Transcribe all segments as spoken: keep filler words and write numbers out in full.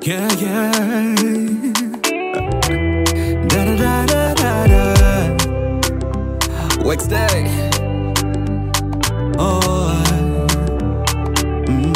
Yeah, yeah. Da da da da da da. Wednesday. Oh. Mm.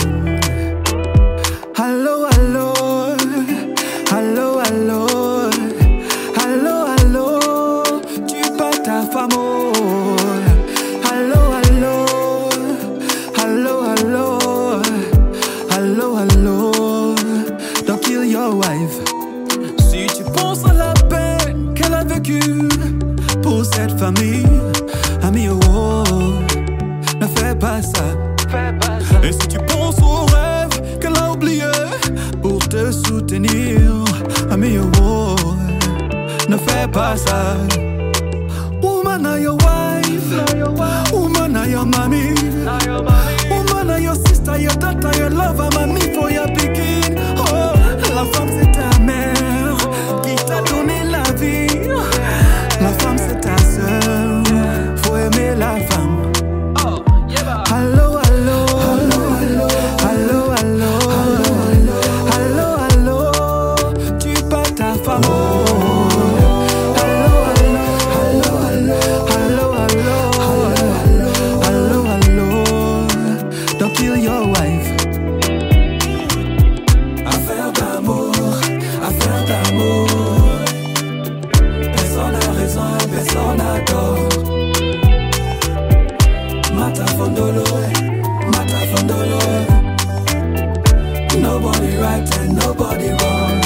Hello, hello. Hello, hello. Hello, hello. Tu pas ta femme. Hello, hello. Hello, hello. Hello, hello. Don't kill your wife. Si tu penses à la peine qu'elle a vécue pour cette famille, ami, oh, ne fais pas ça. Et si tu penses au rêve qu'elle a oublié pour te soutenir, ami, oh, ne fais pas ça. Woman, are your wife. Woman, are your mommy. Woman, are your sister, your daughter, your lover, mamie for your picking. Oh, la femme c'est ta mère qui t'a donné la vie. La femme c'est ta sœur, faut aimer la femme. Hello, hello, hello, hello, hello, hello, hello, tu pas ta femme. Hello, hello, hello, hello, hello, hello, don't kill your wife. Affaire d'amour, affaire d'amour. Personne n'a raison, personne n'a tort. Mata fondolo, mata fondolo. Nobody right and nobody wrong.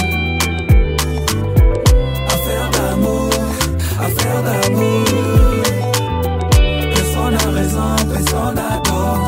Affaire d'amour, affaire d'amour. Personne n'a raison, personne n'a tort.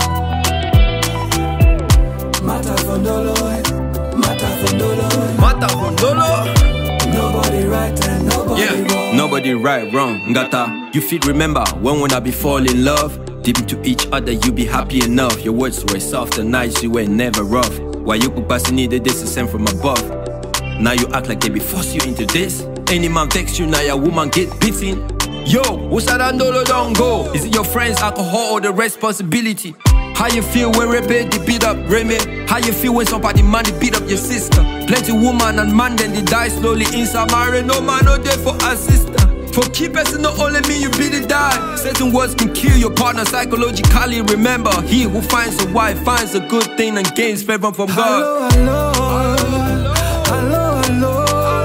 Mata fondolo, mata fondolo. Mata fondolo. Nobody right and nobody Yeah, wrong. nobody right, wrong, ngata. You feel remember when when I be fall in love. Deep into each other, you be happy enough. Your words were soft and nice, you were never rough. Why you could pass needed this is sent from above. Now you act like they be force you into this. Any man text you, now your woman get beaten. Yo, what's that andolo don't go? Is it your friends, alcohol, or the responsibility? How you feel when rebellion beat up Remy? How you feel when somebody man they beat up your sister? Plenty woman and man then they die slowly inside marriage. No man no there for a sister. For key person not only mean you beat it die. Certain words can kill your partner psychologically. Remember, he who finds a wife finds a good thing and gains favor from God. Hello, hello, hello, hello.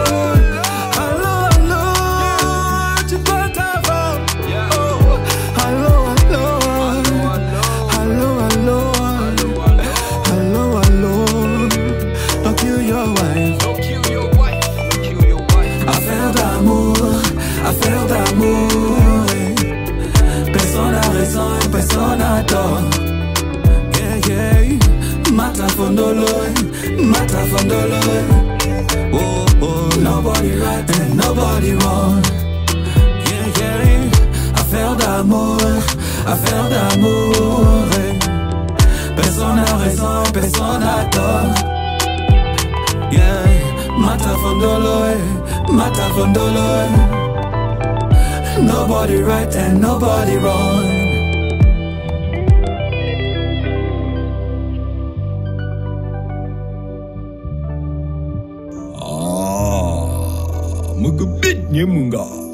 Affaire d'amour, personne n'a raison, personne n'a tort. Yeah, yeah, mata fondolo, mata fondolo. Oh, oh, nobody right and nobody wrong. Yeah, yeah, affaire d'amour, affaire d'amour. Personne n'a raison, personne n'a tort. Yeah, mata fondolo, mata fondolo. Nobody right and nobody wrong. Ah, magabit niya mga.